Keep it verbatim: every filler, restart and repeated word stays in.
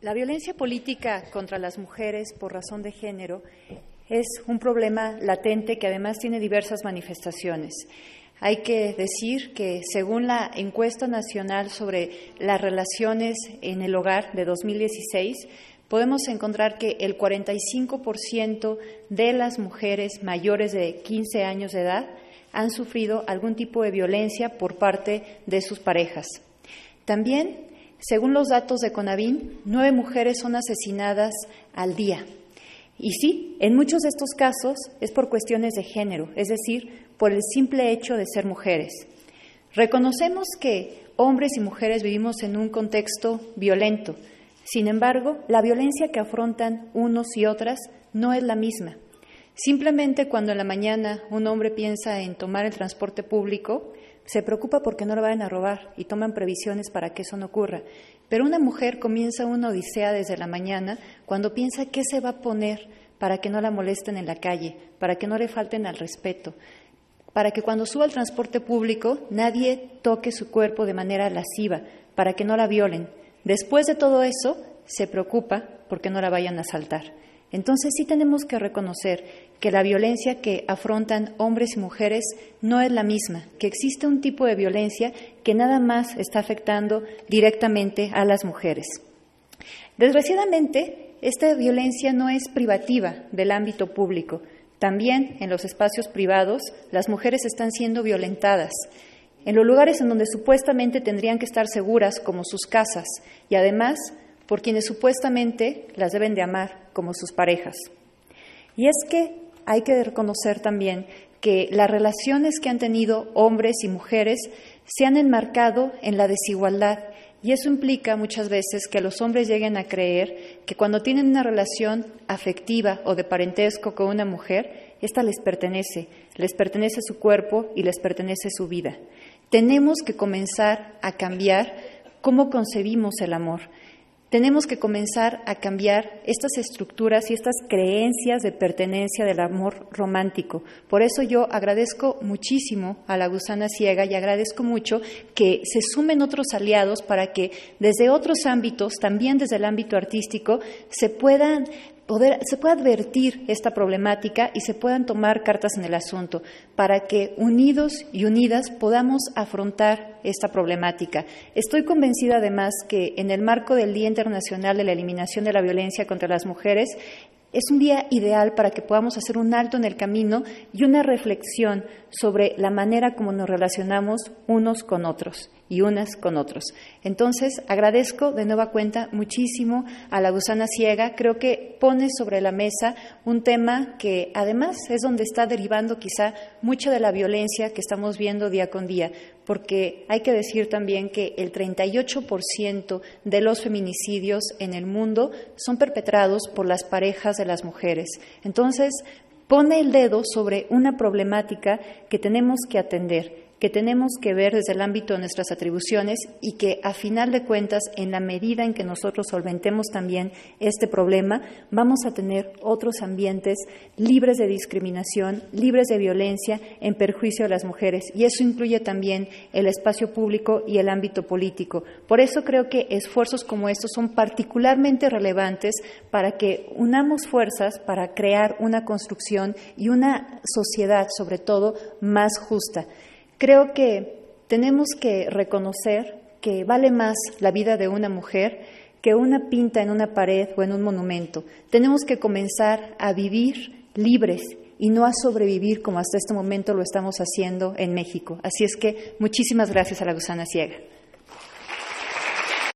La violencia política contra las mujeres por razón de género es un problema latente que además tiene diversas manifestaciones. Hay que decir que según la encuesta nacional sobre las relaciones en el hogar de dos mil dieciséis, podemos encontrar que el cuarenta y cinco por ciento de las mujeres mayores de quince años de edad han sufrido algún tipo de violencia por parte de sus parejas. También, según los datos de CONAVIM, nueve mujeres son asesinadas al día. Y sí, en muchos de estos casos es por cuestiones de género, es decir, por el simple hecho de ser mujeres. Reconocemos que hombres y mujeres vivimos en un contexto violento. Sin embargo, la violencia que afrontan unos y otras no es la misma. Simplemente cuando en la mañana un hombre piensa en tomar el transporte público, se preocupa porque no lo vayan a robar y toman previsiones para que eso no ocurra. Pero una mujer comienza una odisea desde la mañana cuando piensa qué se va a poner para que no la molesten en la calle, para que no le falten al respeto, para que cuando suba al transporte público nadie toque su cuerpo de manera lasciva, para que no la violen. Después de todo eso, se preocupa porque no la vayan a asaltar. Entonces sí tenemos que reconocer que la violencia que afrontan hombres y mujeres no es la misma, que existe un tipo de violencia que nada más está afectando directamente a las mujeres. Desgraciadamente, esta violencia no es privativa del ámbito público. También en los espacios privados las mujeres están siendo violentadas, en los lugares en donde supuestamente tendrían que estar seguras, como sus casas, y además por quienes supuestamente las deben de amar, como sus parejas. Y es que hay que reconocer también que las relaciones que han tenido hombres y mujeres se han enmarcado en la desigualdad, y eso implica muchas veces que los hombres lleguen a creer que cuando tienen una relación afectiva o de parentesco con una mujer, ésta les pertenece, les pertenece su cuerpo y les pertenece su vida. Tenemos que comenzar a cambiar cómo concebimos el amor. Tenemos que comenzar a cambiar estas estructuras y estas creencias de pertenencia del amor romántico. Por eso yo agradezco muchísimo a La Gusana Ciega y agradezco mucho que se sumen otros aliados para que desde otros ámbitos, también desde el ámbito artístico, se puedan Poder, se pueda advertir esta problemática y se puedan tomar cartas en el asunto para que unidos y unidas podamos afrontar esta problemática. Estoy convencida además que en el marco del Día Internacional de la Eliminación de la Violencia contra las Mujeres es un día ideal para que podamos hacer un alto en el camino y una reflexión sobre la manera como nos relacionamos unos con otros y unas con otros. Entonces, agradezco de nueva cuenta muchísimo a La Gusana Ciega. Creo que pone sobre la mesa un tema que además es donde está derivando quizá mucha de la violencia que estamos viendo día con día, porque hay que decir también que el treinta y ocho por ciento de los feminicidios en el mundo son perpetrados por las parejas de las mujeres. Entonces, pone el dedo sobre una problemática que tenemos que atender, que tenemos que ver desde el ámbito de nuestras atribuciones y que, a final de cuentas, en la medida en que nosotros solventemos también este problema, vamos a tener otros ambientes libres de discriminación, libres de violencia en perjuicio de las mujeres. Y eso incluye también el espacio público y el ámbito político. Por eso creo que esfuerzos como estos son particularmente relevantes para que unamos fuerzas para crear una construcción y una sociedad, sobre todo, más justa. Creo que tenemos que reconocer que vale más la vida de una mujer que una pinta en una pared o en un monumento. Tenemos que comenzar a vivir libres y no a sobrevivir como hasta este momento lo estamos haciendo en México. Así es que muchísimas gracias a La Gusana Ciega.